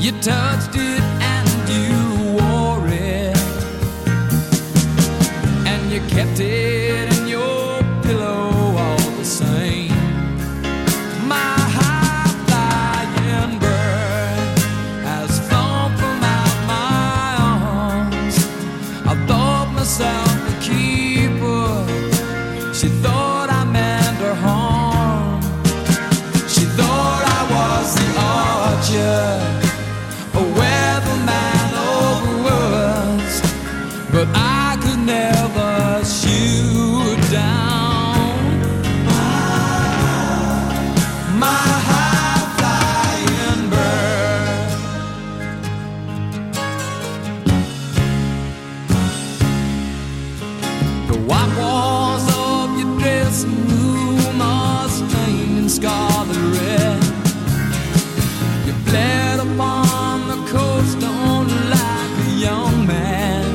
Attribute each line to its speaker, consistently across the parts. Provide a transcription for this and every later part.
Speaker 1: You touched it and you wore it, and you kept it in your pillow all the same. My high-flying bird has flown from out my arms. I thought myself a keeper. She thought I meant her harm. She thought I was the archer, a weatherman over woods, but I could never shoot down my high-flying bird. The white walls of your dressing room are stained in scarlet red. You fled upon the cold stone like a young man.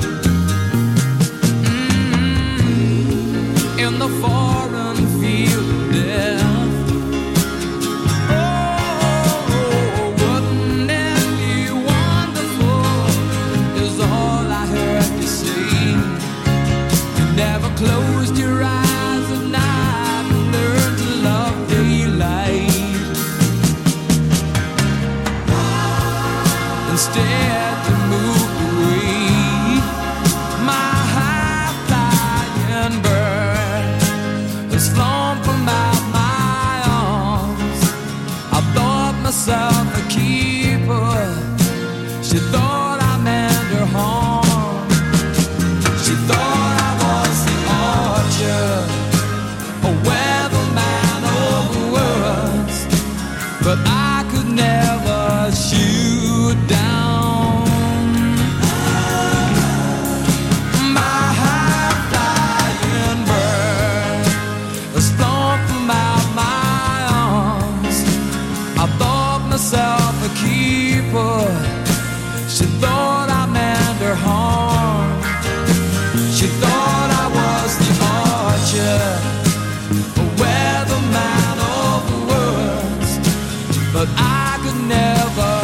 Speaker 1: In the foreign field of death. Oh, wouldn't it be wonderful is all I heard you say. You never closed your eyes at night and learned to love daylight. Instead, you moved away. My high-flying bird has flown from out my arms. I thought myself a keeper. She thought I meant her harm. She thought I was the archer, a weatherman over woods, but I could never shoot down my high-flying bird has flown from out my arms. I thought myself a keeper. She thought I meant her harm. She thought I was the archer, a weatherman over woods, but I could never